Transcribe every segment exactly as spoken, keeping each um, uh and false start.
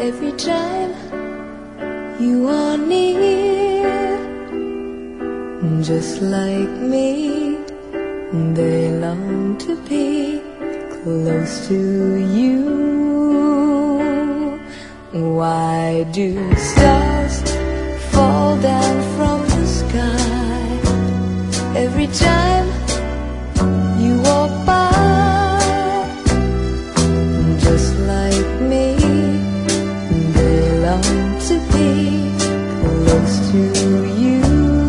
every time you are near. Just like me, they long to be close to you. Why do stars fall down from the sky every time you walk by? Just like me, they long to be close to you.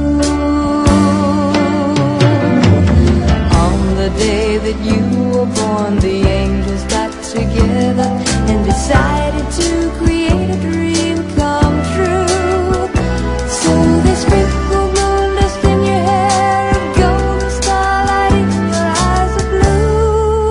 On the day that you were born, the angels got together and decided to create a dream come true. So they sprinkled moon dust in your hair and golden starlight in your eyes of blue.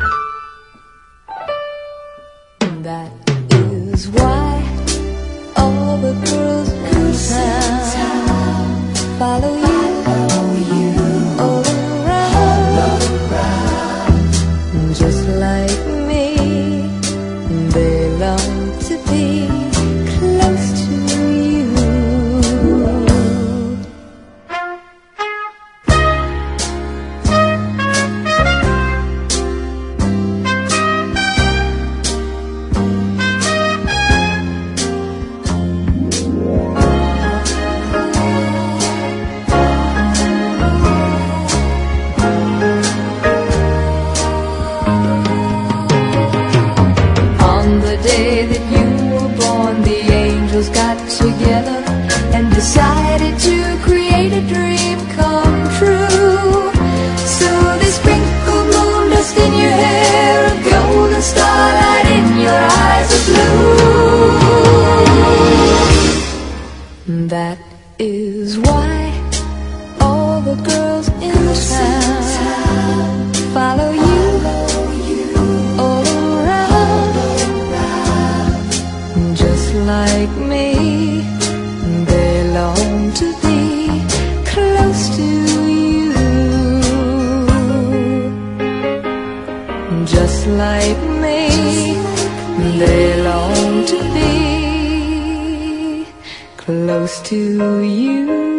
That is why all the girls in town follow you, all around. Just like me, they long to be close to you. On the day that you were born, the angels got together and decided to create a dream come true. So they sprinkled moon dust in your hair and golden starlight in your eyes of blue. That is why all the girls in town follow you, all around. Just like me, they long to be close to you. Just like me, they long to be close to you.